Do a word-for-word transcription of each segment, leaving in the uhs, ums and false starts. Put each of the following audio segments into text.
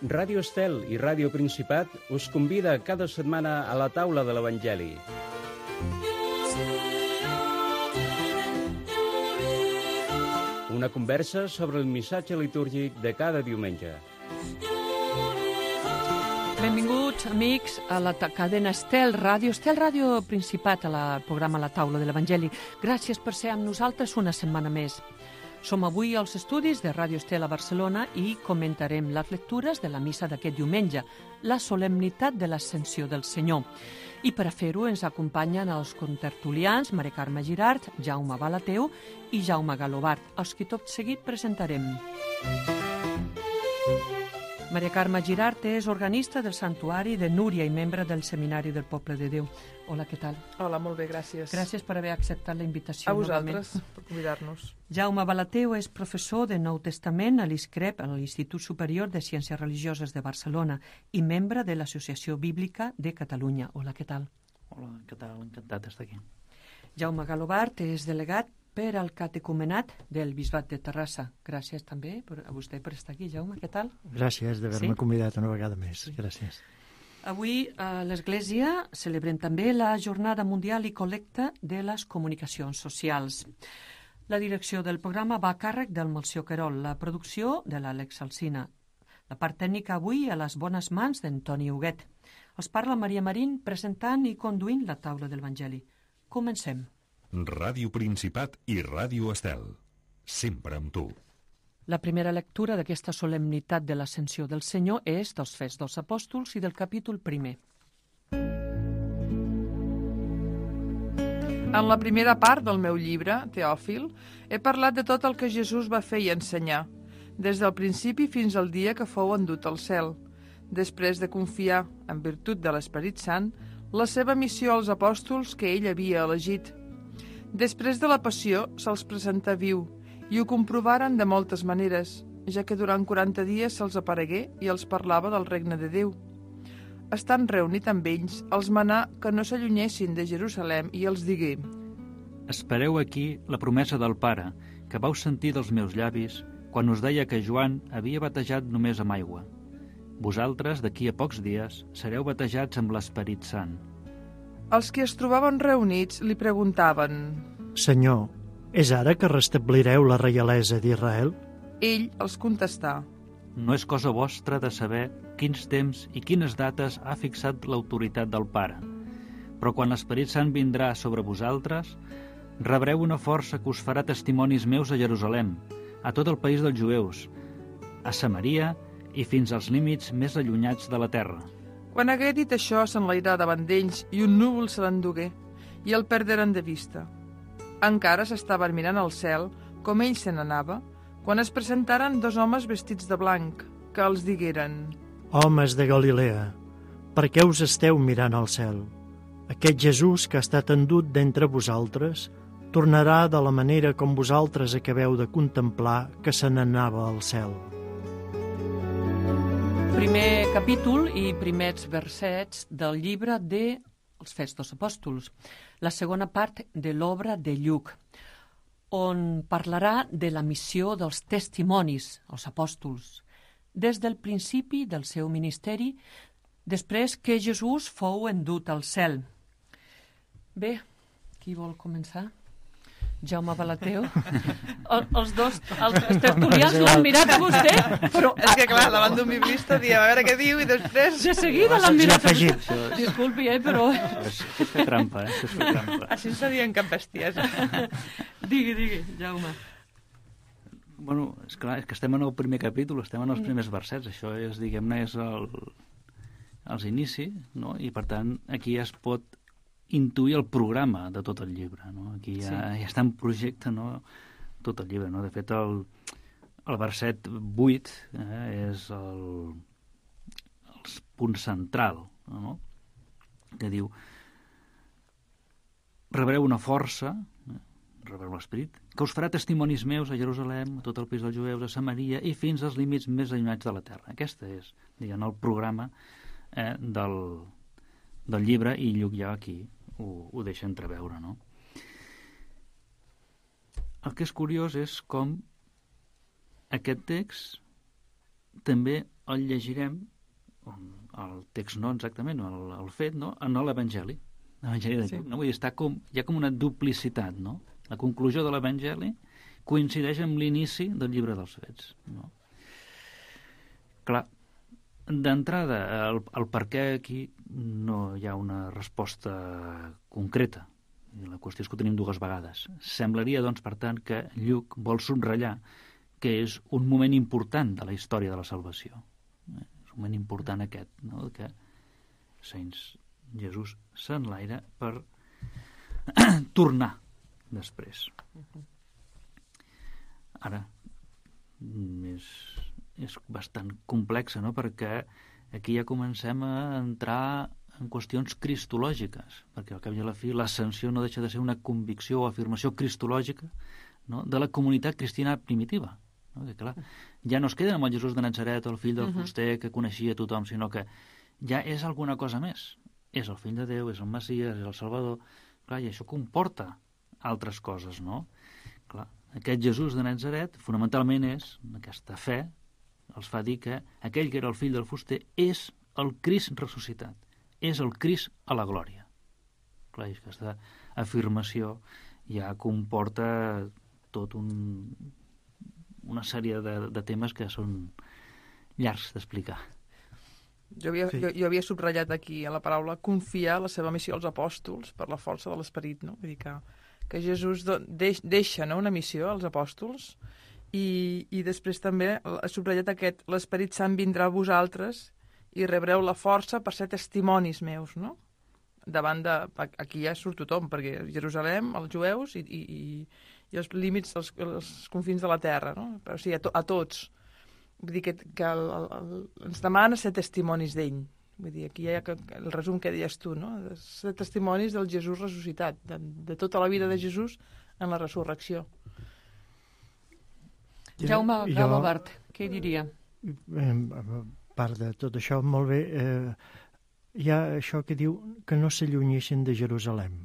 Ràdio Estel i Ràdio Principat us convida cada setmana a la taula de l'Evangeli. Una conversa sobre el missatge litúrgic de cada diumenge. Benvinguts, amics, a la cadena Estel Ràdio, Estel Ràdio Principat, al programa La Taula de l'Evangeli. Gràcies per ser amb nosaltres una setmana més. Som avui als estudis de Ràdio Estel a Barcelona i comentarem les lectures de la missa d'aquest diumenge, la solemnitat de l'Ascensió del Senyor. I per a fer-ho ens acompanyen els contertulians Maria Carme Girart, Jaume Balateu i Jaume Galobart, els que tot seguit presentarem. Maria Carme Girart és organista del Santuari de Núria i membre del Seminari del Poble de Déu. Hola, què tal? Hola, molt bé, gràcies. Gràcies per haver acceptat la invitació. A vosaltres, novament. Per convidar-nos. Jaume Balateu és professor de Nou Testament a l'I S C R E P, a l'Institut Superior de Ciències Religioses de Barcelona, i membre de l'Associació Bíblica de Catalunya. Hola, què tal? Hola, què tal? Encantat d'estar aquí. Jaume Galobart és delegat per al catecumenat del Bisbat de Terrassa. Gràcies també a vostè per estar aquí, Jaume. Què tal? Gràcies d'haver-me sí? convidat una vegada més. Sí. Gràcies. Avui a l'Església celebrem també la Jornada Mundial i Col·lecta de les Comunicacions Socials. La direcció del programa va a càrrec del Melcior Querol, la producció de l'Àlex Alsina. La part tècnica avui a les bones mans d'Antoni Huguet. Els parla Maria Marín presentant i conduint la taula de l'Evangeli. Comencem. Ràdio Principat i Ràdio Estel. Sempre amb tu. La primera lectura d'aquesta solemnitat de l'Ascensió del Senyor és dels Fets dels Apòstols i del capítol primer. En la primera part del meu llibre, Teòfil, he parlat de tot el que Jesús va fer i ensenyar, des del principi fins al dia que fou endut al cel, després de confiar, en virtut de l'Esperit Sant, la seva missió als apòstols que ell havia elegit. Després de la passió se'ls presentà viu i ho comprovaren de moltes maneres, ja que durant quaranta dies se'ls aparegué i els parlava del regne de Déu. Estant reunit amb ells, els manà que no s'allunyessin de Jerusalem i els digué: Espereu aquí la promesa del Pare, que vau sentir dels meus llavis quan us deia que Joan havia batejat només amb aigua. Vosaltres, d'aquí a pocs dies, sereu batejats amb l'Esperit Sant. Els que es trobaven reunits li preguntaven: Senyor, és ara que restablireu la reialesa d'Israel? Ell els contestà: No és cosa vostra de saber quins temps i quines dates ha fixat l'autoritat del Pare, però quan l'Esperit Sant vindrà sobre vosaltres, rebreu una força que us farà testimonis meus a Jerusalem, a tot el país dels jueus, a Samaria i fins als límits més allunyats de la terra. Quan hagué dit això, s'enlairà davant d'ells i un núvol se l'endugué, i el perderen de vista. Encara s'estaven mirant al cel, com ell se n'anava, quan es presentaren dos homes vestits de blanc, que els digueren: Homes de Galilea, per què us esteu mirant al cel? Aquest Jesús que ha estat endut d'entre vosaltres tornarà de la manera com vosaltres acabeu de contemplar que se n'anava al cel. Primer capítol i primers versets del llibre de Els Fets dels Apòstols, la segona part de l'obra de Lluc, on parlarà de la missió dels testimonis, els apòstols, des del principi del seu ministeri, després que Jesús fou endut al cel. Bé, qui vol començar? Jaume Balateu. El, els dos, els tertulians l'han mirat a vostè, però... És que clar, davant d'un biblista diem a veure què diu i després... De seguida l'han mirat a vostè. Disculpi, eh, però... Això és fer trampa, eh? Això és fer trampa. Així està dient cap bestiesa. Digui, digui, Jaume. Bueno, és clar, és que estem en el primer capítol, estem en els primers versets, això és, diguem-ne, és el, els inicis, no? I per tant, aquí ja es pot intuir el programa de tot el llibre, no? Aquí ja, sí. ja està en projecte, no? Tot el llibre, no? De fet, el, el verset vuit eh, és el, el punt central, no? Que diu: rebreu una força, eh, rebreu l'Esperit, que us farà testimonis meus a Jerusalem, a tot el país dels jueus, a Samaria i fins als límits més allunyats de la terra. Aquesta és, diguem, el programa eh, del, del llibre, i Lluc ja aquí ho, ho deixa entreveure, no? El que és curiós és com aquest text també el llegirem, el text no exactament, el, el fet, no? En l'Evangeli. L'Evangeli de Lluc, sí. No? Vull dir, està com, hi ha com una duplicitat, no? La conclusió de l'Evangeli coincideix amb l'inici del llibre dels Fets, no? Clar, d'entrada, el, el per què aquí no hi ha una resposta concreta. La qüestió és que ho tenim dues vegades. Semblaria, doncs, per tant, que Lluc vol subratllar que és un moment important de la història de la salvació. És un moment important aquest, no? Que Saints Jesús s'enlaira per tornar després. Ara, és, és bastant complexa, no? Perquè aquí ja comencem a entrar en qüestions cristològiques, perquè al cap i a la fi l'ascensió no deixa de ser una convicció o afirmació cristològica, no? De la comunitat cristiana primitiva. No? Que, clar, ja no es queden amb el Jesús de Natzaret o el fill del fuster que coneixia tothom, sinó que ja és alguna cosa més. És el fill de Déu, és el Messies, és el Salvador. Clar, i això comporta altres coses, no? Clar, aquest Jesús de Natzaret fonamentalment és, aquesta fe, els fa dir que aquell que era el fill del fuster és el Crist ressuscitat, és el Crist a la glòria. Clar, i aquesta afirmació ja comporta tot un, una sèrie de, de temes que són llargs d'explicar. Jo havia, Sí. jo, jo havia subratllat aquí a la paraula confiar la seva missió als apòstols per la força de l'esperit, no? Vull dir que, que Jesús deix, deixa, no?, una missió als apòstols i, i després també ha subratllat aquest l'esperit sant vindrà a vosaltres i rebreu la força per ser testimonis meus, no? Davant de... Aquí ja surt tothom, perquè Jerusalem, els jueus i, i, i, i els límits, els, els confins de la terra, no? Però, o sigui, a, to, a tots. Vull dir que, que el, el, el, ens demana ser testimonis d'ell. Vull dir, aquí hi ha el resum que deies tu, no? Ser testimonis del Jesús ressuscitat, de, de tota la vida de Jesús en la resurrecció. Jaume Jo- Gavobart, què diria? Eh, a part de tot això, molt bé, eh, hi ha això que diu que no s'allunyessin de Jerusalem.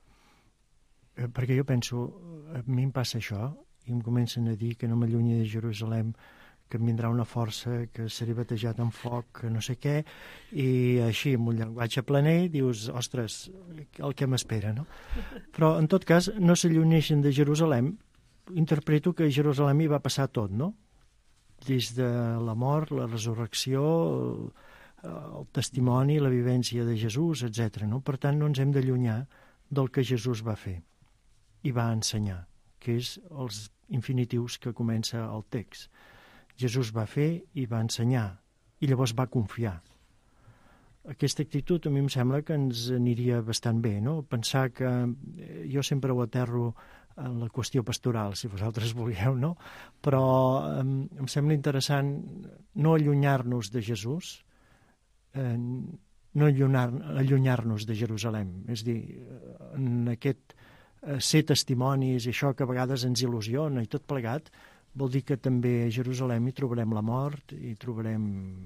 Eh, perquè jo penso, a mi em passa això, i em comencen a dir que no m'allunyi de Jerusalem, que em vindrà una força, que seré batejat en foc, que no sé què, i així, amb un llenguatge planer, dius, ostres, el que m'espera, no? Però, en tot cas, no s'allunyessin de Jerusalem, interpreto que a Jerusalem hi va passar tot, no? Des de la mort, la resurrecció, el, el testimoni, la vivència de Jesús, etcètera. No? Per tant, no ens hem d'allunyar del que Jesús va fer i va ensenyar, que és els infinitius que comença el text. Jesús va fer i va ensenyar, i llavors va confiar. Aquesta actitud a mi em sembla que ens aniria bastant bé, no? Pensar que jo sempre ho aterro en la qüestió pastoral, si vosaltres vulgueu, no? Però em, em sembla interessant no allunyar-nos de Jesús, eh, no allunyar, allunyar-nos de Jerusalem. És dir, en aquest eh, ser testimonis i això que a vegades ens il·lusiona i tot plegat, vol dir que també a Jerusalem hi trobarem la mort, hi trobarem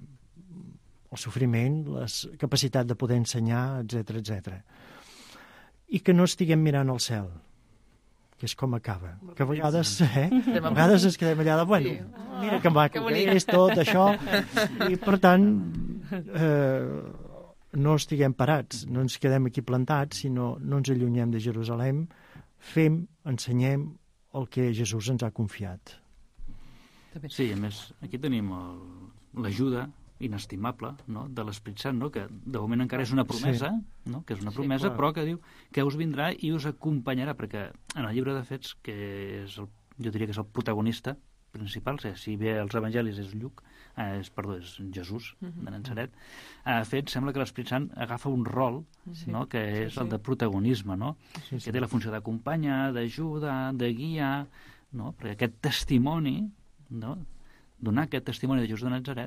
el sofriment, la capacitat de poder ensenyar, etcètera, etcètera. I que no estiguem mirant al cel, que és com acaba. Que a vegades, eh, a vegades ens quedem allà de, bueno, Sí. mira que maco que és tot això, i per tant eh, no estiguem parats, no ens quedem aquí plantats, sinó no ens allunyem de Jerusalem, fem, ensenyem el que Jesús ens ha confiat. Sí, a més, aquí tenim el- l'ajuda inestimable, no?, de l'Esprit Sant, no?, que de moment encara és una promesa, sí. no?, que és una promesa, clar. però que diu que us vindrà i us acompanyarà, perquè en el llibre de Fets, que és el, jo diria que és el protagonista principal, o sigui, si bé els evangelis és Lluc, eh, és, perdó, és Jesús de Natzaret, a Fets sembla que l'Esprit Sant agafa un rol, Sí. no?, que és Sí, sí. el de protagonisme, no?, Sí, sí. que té la funció d'acompanyar, d'ajudar, de guiar, no?, perquè aquest testimoni, no?, donar aquest testimoni de Jesús de Natzaret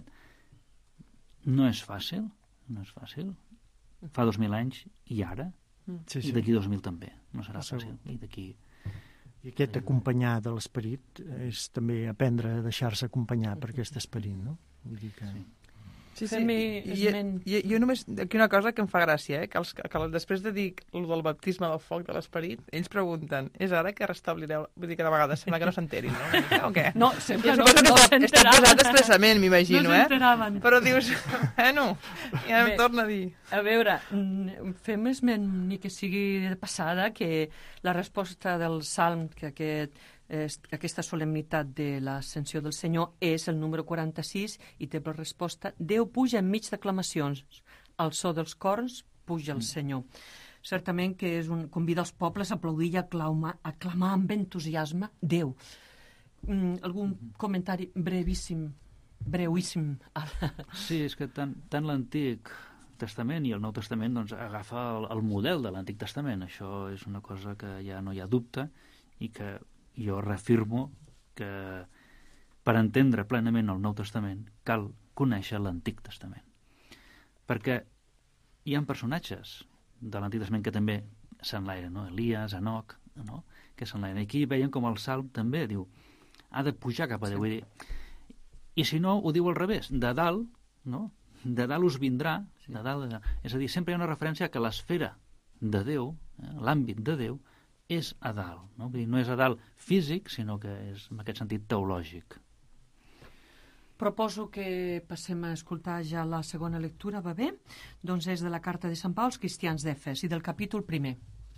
no és fàcil, no és fàcil. Fa dos mil anys i ara, Sí, i sí. d'aquí dos mil també, no serà Segur. fàcil. I d'aquí... I aquest acompanyar de l'esperit és també aprendre a deixar-se acompanyar per aquest esperit, no? Vull dir que... Sí. Sí, sí. Fem-hi I, esment. i, jo només... Aquí una cosa que em fa gràcia, eh? que, els, que després de dir el del baptisme del foc de l'esperit, ells pregunten, és ara que restablireu... Vull dir que de vegades sembla que no s'enterin, no? O què? No, sembla Jo no, suposo que no està, està posat expressament, m'imagino, no eh? s'enteraven. Però dius, bueno, ja em Bé. torna a dir. A veure, mm, fem esment, ni que sigui de passada, que la resposta del Salm, que aquest, és, aquesta solemnitat de l'ascensió del Senyor és el número quaranta-sis i té per resposta Déu puja enmig d'aclamacions, al so dels corns puja el Senyor. Certament que és un, convida els pobles a aplaudir i a aclamar, a aclamar amb entusiasme Déu. Mm, algun comentari brevíssim, breuíssim? Sí, és que tant, tant l'Antic Testament i el Nou Testament doncs, agafa el, el model de l'Antic Testament. Això és una cosa que ja no hi ha dubte i que jo reafirmo que per entendre plenament el Nou Testament cal conèixer l'Antic Testament. Perquè hi ha personatges de l'Antic Testament que també s'enlairen, no? Elias, Enoc, no? Que s'enlairen. Aquí veiem com el Salm també diu ha de pujar cap a Déu. Sí. I si no, ho diu al revés, de dalt, no? De dalt us vindrà, sí. de dalt, de dalt. És a dir, sempre hi ha una referència que l'esfera de Déu, eh, l'àmbit de Déu, és a dalt. No? Vull dir, no és a dalt físic, sinó que és en aquest sentit teològic. Proposo que passem a escoltar ja la segona lectura, va bé? Doncs és de la carta de Sant Pau als cristians d'Efes i del capítol primer.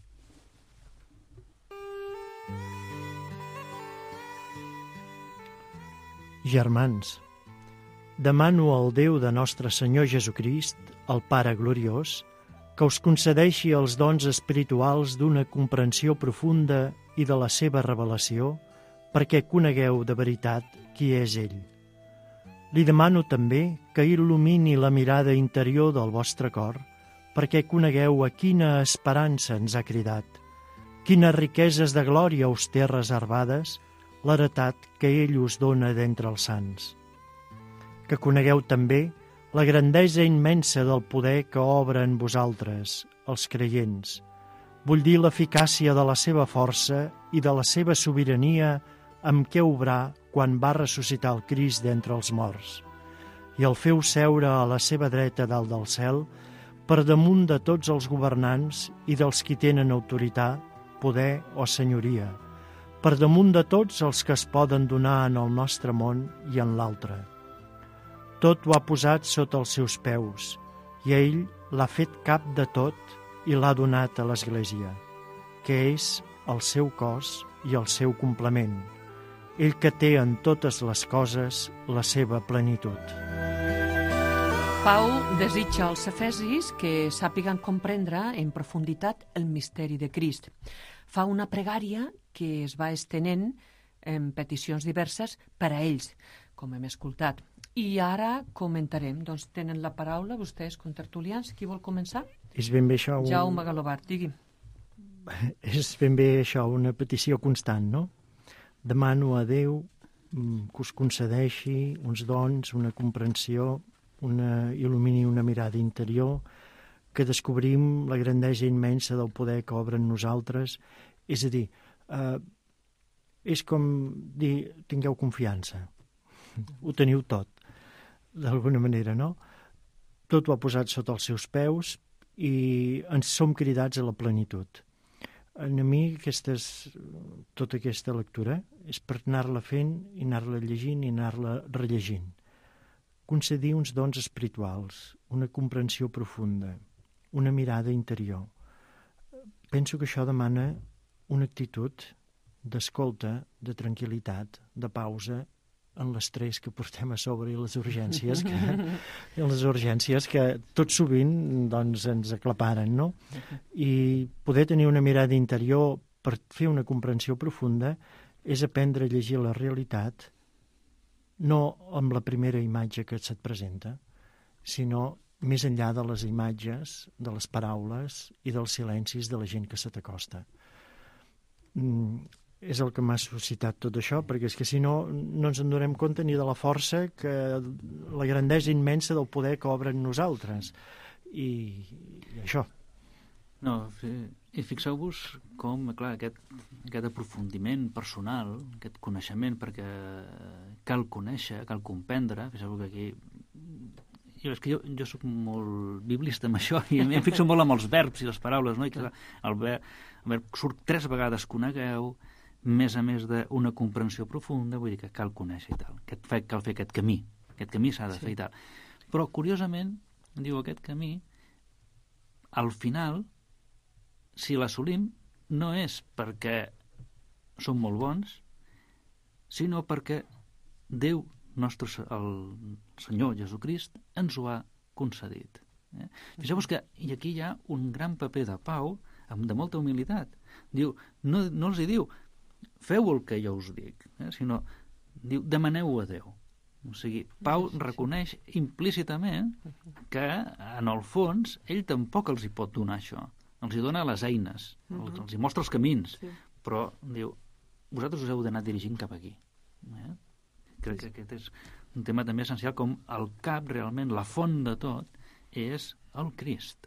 Germans, demano al Déu de nostre Senyor Jesucrist, el Pare gloriós, que us concedeixi els dons espirituals d'una comprensió profunda i de la seva revelació, perquè conegueu de veritat qui és ell. Li demano també que il·lumini la mirada interior del vostre cor, perquè conegueu a quina esperança ens ha cridat, quines riqueses de glòria us té reservades, l'heretat que ell us dona d'entre els sants. Que conegueu també la grandesa immensa del poder que obra en vosaltres, els creients. Vull dir l'eficàcia de la seva força i de la seva sobirania amb què obrà quan va ressuscitar el Crist d'entre els morts. I el feu seure a la seva dreta dalt del cel, per damunt de tots els governants i dels qui tenen autoritat, poder o senyoria, per damunt de tots els que es poden donar en el nostre món i en l'altre. Tot ho ha posat sota els seus peus, i ell l'ha fet cap de tot i l'ha donat a l'Església, que és el seu cos i el seu complement, ell que té en totes les coses la seva plenitud. Pau desitja als efesis que sàpiguen comprendre en profunditat el misteri de Crist. Fa una pregària que es va estenent en peticions diverses per a ells, com hem escoltat. I ara comentarem. Doncs tenen la paraula vostès, contertulians. Qui vol començar? És ben bé això... Un... Jaume Galobart, digui. És ben bé això una petició constant, no? Demano a Déu que us concedeixi uns dons, una comprensió, una il·lumini una mirada interior, que descobrim la grandesa immensa del poder que obre en nosaltres. És a dir, eh, és com dir, tingueu confiança, ho teniu tot, d'alguna manera, no? Tot ho ha posat sota els seus peus i ens som cridats a la plenitud. A mi aquestes, tota aquesta lectura és per anar-la fent i anar-la llegint i anar-la rellegint. Concedir uns dons espirituals, una comprensió profunda, una mirada interior. Penso que això demana una actitud d'escolta, de tranquil·litat, de pausa, en l'estrès que portem a sobre i les urgències que, i les urgències que tot sovint doncs, ens aclaparen, no? I poder tenir una mirada interior per fer una comprensió profunda és aprendre a llegir la realitat no amb la primera imatge que se't presenta, sinó més enllà de les imatges, de les paraules i dels silencis de la gent que se t'acosta. Mm, és el que m'ha suscitat tot això, perquè és que si no, no ens en donem compte ni de la força, que la grandesa immensa del poder que obre en nosaltres. I, i això. No, i fixeu-vos com, clar, aquest, aquest aprofundiment personal, aquest coneixement, perquè cal conèixer, cal comprendre, fixeu-vos que aquí jo, és que jo, jo soc molt biblista amb això, i em fixo molt amb els verbs i les paraules, no? I que el verb, el verb surt tres vegades conegueu, més a més d'una comprensió profunda, vull dir que cal conèixer i tal, que cal fer aquest camí, aquest camí s'ha de fer i tal. Però, curiosament, diu, aquest camí, al final, si l'assolim, no és perquè som molt bons, sinó perquè Déu, nostre, el Senyor Jesucrist, ens ho ha concedit. Eh? Fixeu-vos que i aquí hi ha un gran paper de Pau, de molta humilitat. Diu, no, no els hi diu, feu el que jo us dic, eh? Sinó, diu, demaneu a Déu. O sigui, Pau reconeix implícitament que, en el fons, ell tampoc els hi pot donar això. Els hi dona les eines, els, els hi mostra els camins, però diu, vosaltres us heu d'anar dirigint cap aquí. Eh? Crec que aquest és un tema també essencial, com el cap, realment, la font de tot, és el Crist.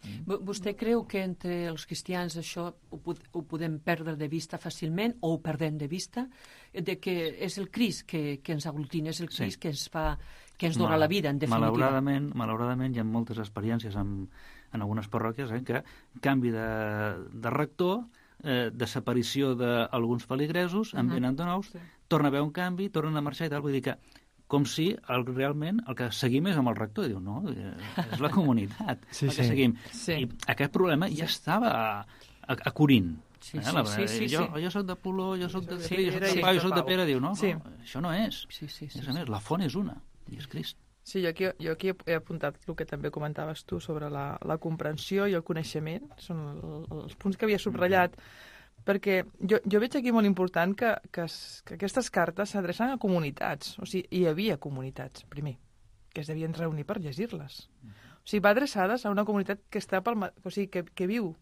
Vostè creu que entre els cristians això ho, ho podem perdre de vista fàcilment, o ho perdem de vista, de que és el Crist que, que ens aglutina, és el Crist sí. que ens fa, que ens dona Mal, la vida, en definitiva? Malauradament, malauradament hi ha moltes experiències en, en algunes parròquies eh, que canvi de, de rector, eh, desaparició d'alguns feligresos, en uh -huh. venen de nous, sí. torna a haver un canvi, tornen a marxar i tal, vull dir que com si el, realment el que seguim és amb el rector. Diu, no, és la comunitat sí, el que sí. seguim. Sí. I aquest problema ja estava a, a, a Corint. Sí, eh? sí, la, sí, sí, jo, sí. jo soc de Poló, jo soc de, sí, jo soc de sí, Pau, jo soc de Pere. Diu, no, sí. no, això no és. Sí, sí, sí, a més a més, la font és una, i és Crist. Sí, jo aquí, jo aquí he apuntat el que també comentaves tu sobre la, la comprensió i el coneixement. Són el, els punts que havia subratllat. Perquè jo, jo veig aquí molt important que, que, que aquestes cartes s'adrecen a comunitats. O sigui, hi havia comunitats, primer, que es devien reunir per llegir-les. O sigui, va adreçades a una comunitat que està pel, o sigui, que, que viu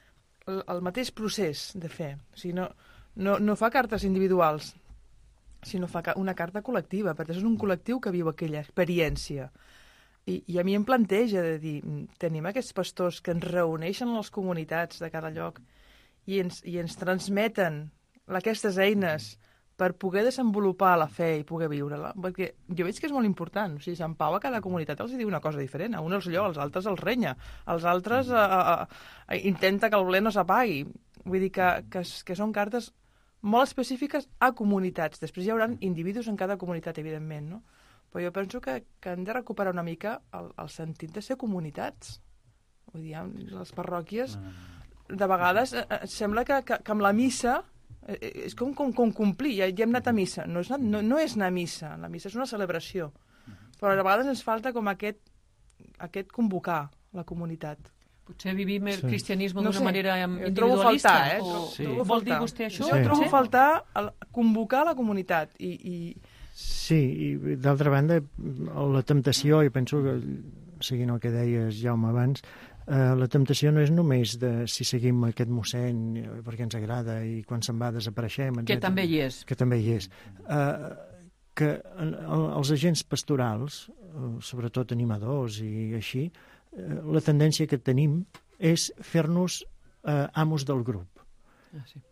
el, el mateix procés de fe. O sigui, no, no, no fa cartes individuals, sinó fa una carta col·lectiva, perquè és un col·lectiu que viu aquella experiència. I, i a mi em planteja de dir, tenim aquests pastors que ens reuneixen a les comunitats de cada lloc i ens, i ens transmeten aquestes eines per poder desenvolupar la fe i poder viure-la, perquè jo veig que és molt important. O sigui, Sant Pau a cada comunitat els diu una cosa diferent, a un els lloa, als altres els renya, als altres a, a, a, intenta que el ble no s'apagui. Vull dir que, que, que són cartes molt específiques a comunitats. Després hi haurà individus en cada comunitat, evidentment, no? Però jo penso que, que hem de recuperar una mica el, el sentit de ser comunitats. Vull dir, les parròquies, de vegades, eh, sembla que, que, que amb la missa eh, és com, com, com complir, ja, ja hem anat a missa. No és, no, no és anar a missa, la missa és una celebració. Però a vegades ens falta com aquest, aquest convocar la comunitat. Potser vivim el sí. cristianisme no d'una sé, manera individualista. Faltar, eh? O... Sí. Vol dir vostè això? Jo sí. trobo a faltar el, convocar la comunitat. I, i... Sí, i d'altra banda, la temptació, i penso que, seguint el que deies, Jaume, abans, eh, la temptació no és només de si seguim aquest mossèn perquè ens agrada i quan se'n va desapareixem, etcètera. Que també hi és. Que també hi és. Eh, que els agents pastorals, sobretot animadors i així, la tendència que tenim és fer-nos eh, amos del grup. Ah, sí.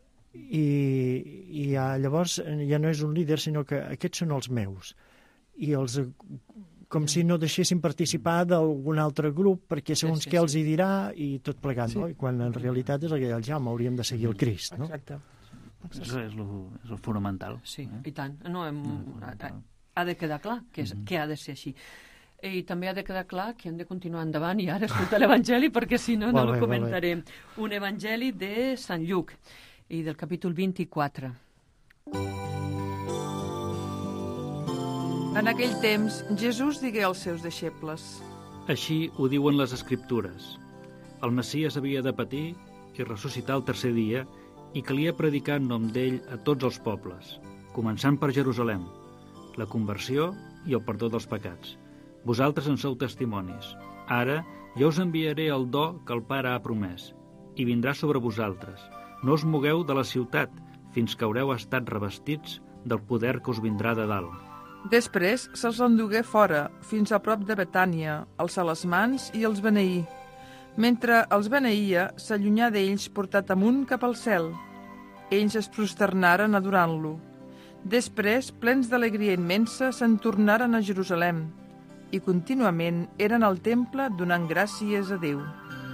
I, i ja, llavors ja no és un líder, sinó que aquests són els meus. I els, com si no deixessin participar d'algun altre grup, perquè segons sí, sí, què els hi dirà i tot plegat, sí. no? I quan en realitat és el que el Jaume, hauríem de seguir el Crist, no? Exacte. Això és el, és el fonamental. Sí, eh? i tant. No, hem, ha, ha de quedar clar que, és, mm-hmm. que ha de ser així. I també ha de quedar clar que hem de continuar endavant i ara escoltar l'Evangeli, perquè si no, no el comentarem. Un Evangeli de Sant Lluc i del capítol vint-i-quatre. En aquell temps, Jesús digué als seus deixebles: Així ho diuen les Escriptures. El Messies havia de patir i ressuscitar el tercer dia i calia predicar en nom d'ell a tots els pobles, començant per Jerusalem, la conversió i el perdó dels pecats. Vosaltres en sou testimonis. Ara jo us enviaré el do que el Pare ha promès, i vindrà sobre vosaltres. No us mogueu de la ciutat fins que haureu estat revestits del poder que us vindrà de dalt. Després se'ls endugué fora, fins a prop de Betània, alçar les mans i els beneí. Mentre els beneïa, s'allunyà d'ells portat amunt cap al cel. Ells es prosternaren adorant-lo. Després, plens d'alegria immensa, se'n tornaren a Jerusalem. i contínuament eren al temple donant gràcies a Déu.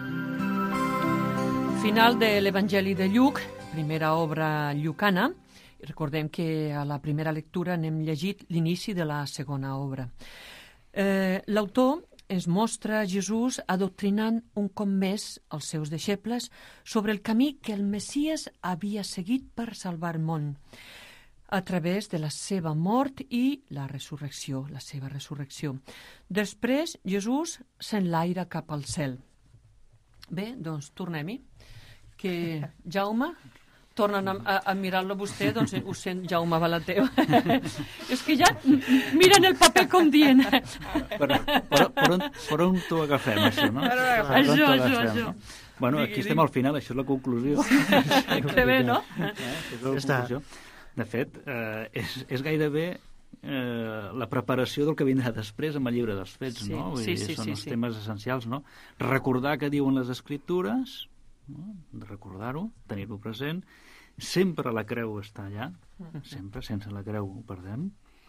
Final de l'Evangeli de Lluc, primera obra llucana. Recordem que a la primera lectura n'hem llegit l'inici de la segona obra. Eh, L'autor ens mostra Jesús adoctrinant un cop més els seus deixebles sobre el camí que el Messies havia seguit per salvar el món, a través de la seva mort i la resurrecció, la seva resurrecció. Després, Jesús s'enlaira cap al cel. Bé, doncs tornem-hi. Que Jaume, tornen a, a, a mirar-lo vostè, doncs ho sent, Jaume Balateu. És que ja miren el paper com dient. Per, per, per, on, per on t'ho agafem, això, no? Per això, això, això. Bueno, aquí estem al final, això és la conclusió. Que bé, no? Eh? És la conclusió. De fet, eh, és, és gairebé eh, la preparació del que vindrà després amb el llibre dels fets, sí, no? Vull sí, dir, sí, són sí, els sí. temes essencials, no? Recordar què diuen les escriptures, no? De recordar-ho, tenir-ho present, sempre la creu està allà, sempre, sense la creu ho perdem,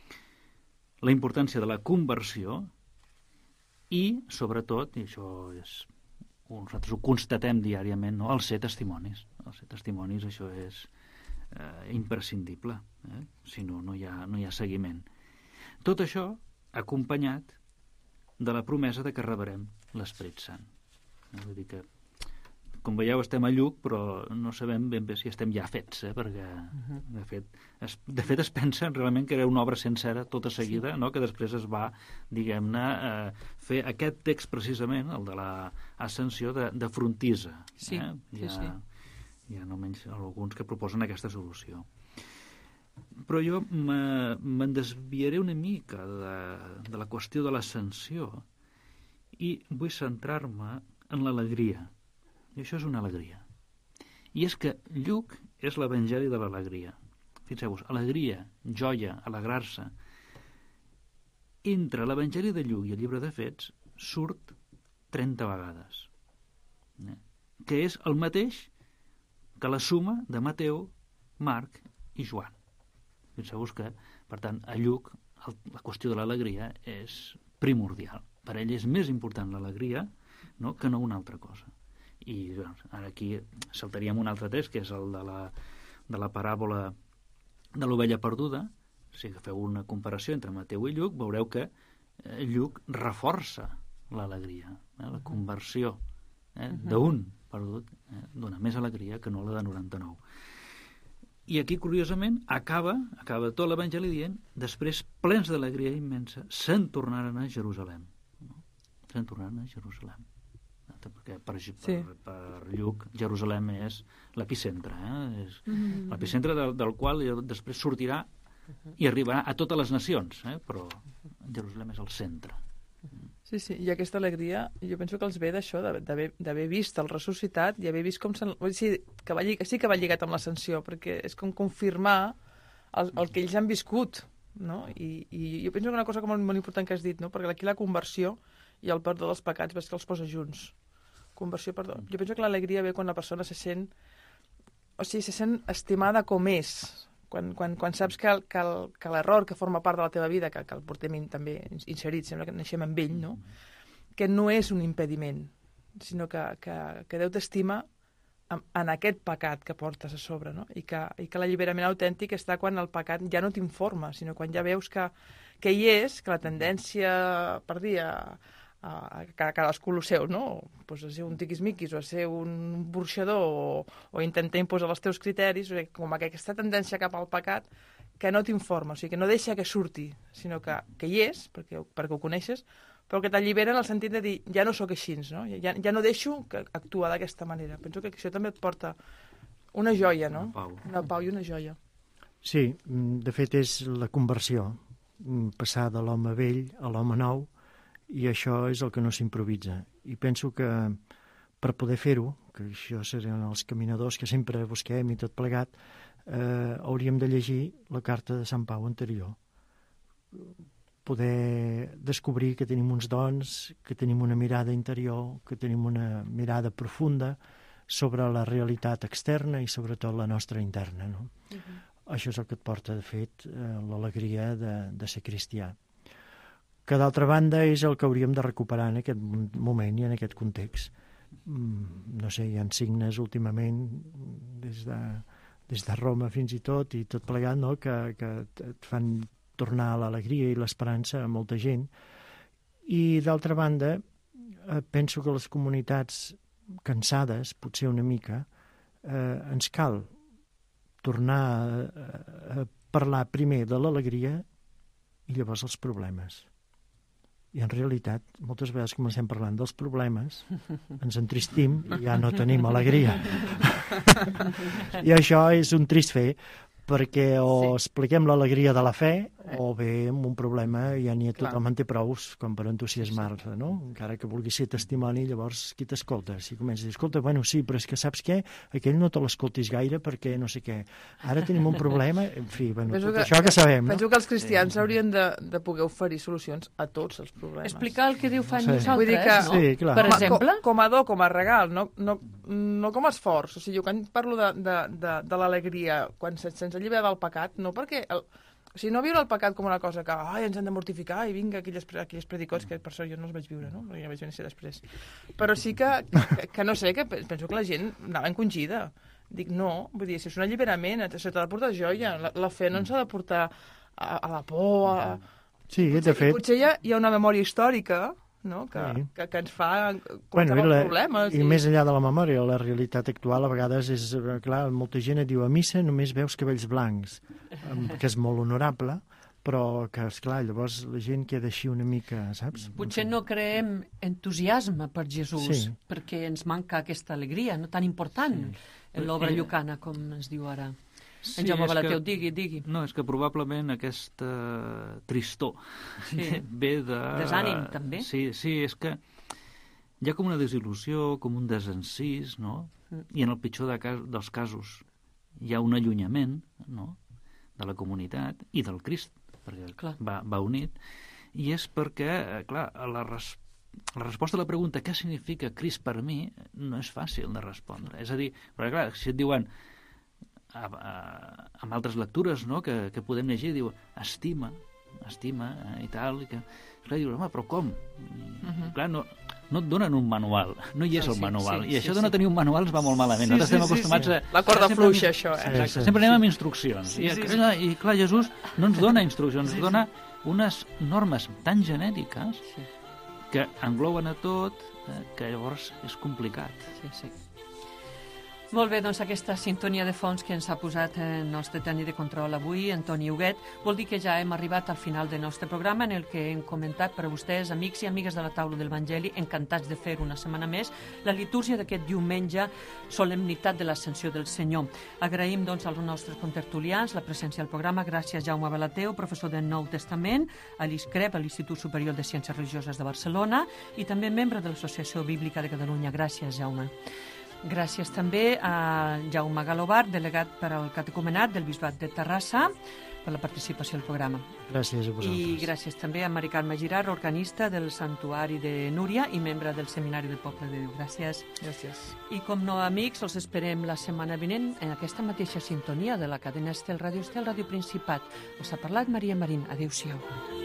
la importància de la conversió i, sobretot, i això és, nosaltres ho constatem diàriament, no? El ser testimonis. El ser testimonis, això és eh, imprescindible, eh? Si no, no hi ha, no hi ha seguiment. Tot això acompanyat de la promesa de que rebrem l'Esperit Sant. Eh? Vull dir que, com veieu, estem a Lluc, però no sabem ben bé si estem ja fets, eh? Perquè, de fet, es, de fet, es pensa realment que era una obra sencera, tota seguida, sí. No? Que després es va, diguem-ne, eh, fer aquest text precisament, el de l'Ascensió, de, de frontisa. Sí, eh? sí, Hi ha, sí. hi ha almenys alguns que proposen aquesta solució. Però jo me'n desviaré una mica de, de la qüestió de l'ascensió i vull centrar-me en l'alegria. I això és una alegria. I és que Lluc és l'evangeli de l'alegria. Fixeu-vos, alegria, joia, alegrar-se. Entre l'evangeli de Lluc i el llibre de Fets surt trenta vegades. Eh? Que és el mateix que la suma de Mateu, Marc i Joan. Fixeu-vos que, per tant, a Lluc el, la qüestió de l'alegria és primordial. Per ell és més important l'alegria, no?, que no una altra cosa. I doncs, ara aquí saltaríem un altre text, que és el de la, de la paràbola de l'ovella perduda. Si feu una comparació entre Mateu i Lluc, veureu que eh, Lluc reforça l'alegria, eh, la conversió eh, d'un perdut eh, dona més alegria que no la de noranta-nou. I aquí, curiosament, acaba, acaba tot l'Evangeli dient, després, plens d'alegria immensa, se'n tornaren a Jerusalem. No? Se'n tornaren a Jerusalem. Perquè per, per, sí. per Lluc, Jerusalem és l'epicentre, eh? És mm-hmm. l'epicentre del, del qual després sortirà i arribarà a totes les nacions, eh? Però Jerusalem és el centre. Sí, sí, i aquesta alegria, jo penso que els ve d'això, d'haver vist el ressuscitat i haver vist com... Sí que, va, sí que va lligat amb l'ascensió, perquè és com confirmar el, el que ells han viscut, no? I, i jo penso que una cosa molt, molt important que has dit, no? Perquè aquí la conversió i el perdó dels pecats ves que els posa junts. Conversió, perdó. Jo penso que l'alegria ve quan la persona se sent, o sigui, se sent estimada com és, quan, quan, quan saps que, que, el, que l'error que forma part de la teva vida, que, que el portem in, també inserit, sembla que naixem amb ell, no? Que no és un impediment, sinó que, que, que Déu t'estima en, en aquest pecat que portes a sobre, no? I que, i que l'alliberament autèntic està quan el pecat ja no t'informa, sinó quan ja veus que, que hi és, que la tendència per dir a, a cadascú el seu, no? Pues a ser un tiquismiquis o a ser un burxador o, o intentar imposar els teus criteris, com aquesta tendència cap al pecat que no t'informa, o sigui, que no deixa que surti, sinó que, que hi és, perquè, perquè ho coneixes, però que t'allibera en el sentit de dir, ja no sóc així, no? Ja, ja no deixo que actuar d'aquesta manera. Penso que això també et porta una joia, no? Una pau. Una pau i una joia. Sí, de fet és la conversió, passar de l'home vell a l'home nou, i això és el que no s'improvisa. I penso que per poder fer-ho, que això serien els caminadors que sempre busquem i tot plegat, eh, hauríem de llegir la carta de Sant Pau anterior. Poder descobrir que tenim uns dons, que tenim una mirada interior, que tenim una mirada profunda sobre la realitat externa i sobretot la nostra interna, no? Uh-huh. Això és el que et porta, de fet, eh, l'alegria de, de ser cristià. que d'altra banda és el que hauríem de recuperar en aquest moment i en aquest context. No sé, hi ha signes últimament des de, des de Roma fins i tot, i tot plegat, no? que, que et fan tornar l'alegria i l'esperança a molta gent. I d'altra banda, penso que les comunitats cansades, potser una mica, eh, ens cal tornar a, a parlar primer de l'alegria i llavors els problemes. I en realitat, moltes vegades comencem parlant dels problemes, ens entristim i ja no tenim alegria. I això és un trist fer, perquè o sí. expliquem l'alegria de la fe eh. o bé amb un problema ja n'hi ha tothom en té prous com per entusiasmar-se, no? Encara que vulgui ser testimoni, llavors qui t'escolta? Si comença a dir, escolta, bueno, sí, però és que saps què? Aquell no te l'escoltis gaire perquè no sé què. Ara tenim un problema, en fi, bueno, penso tot que, això que sabem, penso no? que els cristians haurien de, de poder oferir solucions a tots els problemes. Explicar el que Déu fa en sí. nosaltres, Vull dir que, no? Sí, clar. Per com, exemple? Com, com a do, com a regal, no, no, no com a esforç. O sigui, jo quan parlo de, de, de, de l'alegria, quan se'ns se allibera del pecat, no perquè... El, o sigui, no viure el pecat com una cosa que ai, ens hem de mortificar i vinga aquelles, aquelles predicots que per això jo no els vaig viure, no? Ja vaig venir després. Però sí que, que, que no sé, que penso que la gent anava encongida. Dic, no, vull dir, si és un alliberament, se t'ha de portar joia. La, la fe no ens ha de portar a, a la por, a... Sí, potser, de fet... Potser hi ha, hi ha una memòria històrica, no? que, sí. que, que ens fa bueno, els la, problemes. I, I més enllà de la memòria, la realitat actual a vegades és, clar, molta gent et diu a missa només veus cabells blancs, que és molt honorable, però que, esclar, llavors la gent queda així una mica, saps? Potser no creem entusiasme per Jesús, sí. perquè ens manca aquesta alegria, no tan important, sí. en l'obra eh, llucana, com es diu ara. Sí, en Jaume Balateu, que, digui, digui. No, és que probablement aquesta tristor sí. ve de... Desànim, també. Sí, sí, és que hi ha com una desil·lusió, com un desencís, no? Mm. I en el pitjor de cas, dels casos hi ha un allunyament, no?, de la comunitat i del Crist, perquè va, va unit, i és perquè, clar, la, res, la resposta a la pregunta què significa Crist per mi no és fàcil de respondre. És a dir, perquè clar, si et diuen a, a, amb altres lectures, no?, que, que podem llegir, diu, estima, estima, eh, i tal, i que... Clar, dius, home, però com? I, uh -huh. Clar, no, no et donen un manual, no hi és el sí, manual, sí, i això sí, de no sí. tenir un manual ens va molt malament. Sí, Nosaltres sí, estem acostumats sí, sí. a... La corda sempre, fluixa, això, eh? Exacte, sí, sí. sempre anem amb instruccions. Sí, I, sí, clar, sí. I, clar, Jesús no ens dona instruccions, ens dona unes normes tan genèriques Sí. que engloben a tot, eh, que llavors és complicat. Sí, sí. Molt bé, doncs aquesta sintonia de fons que ens ha posat el nostre tècnic de control avui, Antoni Huguet, vol dir que ja hem arribat al final del nostre programa en el que hem comentat per a vostès, amics i amigues de la taula del Vangeli, encantats de fer una setmana més, la litúrgia d'aquest diumenge, solemnitat de l'Ascensió del Senyor. Agraïm, doncs, als nostres contertulians la presència al programa. Gràcies, Jaume Balateu, professor del Nou Testament, a l'I S C R E P, a l'Institut Superior de Ciències Religioses de Barcelona, i també membre de l'Associació Bíblica de Catalunya. Gràcies, Jaume. Gràcies també a Jaume Galobar, delegat per al catecumenat del Bisbat de Terrassa, per la participació al programa. Gràcies a vosaltres. I gràcies també a Mari Carme Girard, organista del Santuari de Núria i membre del Seminari del Poble de Déu. Gràcies. Gràcies. I com no, amics, els esperem la setmana vinent en aquesta mateixa sintonia de la cadena Estel, Ràdio Estel, Ràdio Principat. Us ha parlat Maria Marín. Adéu-siau.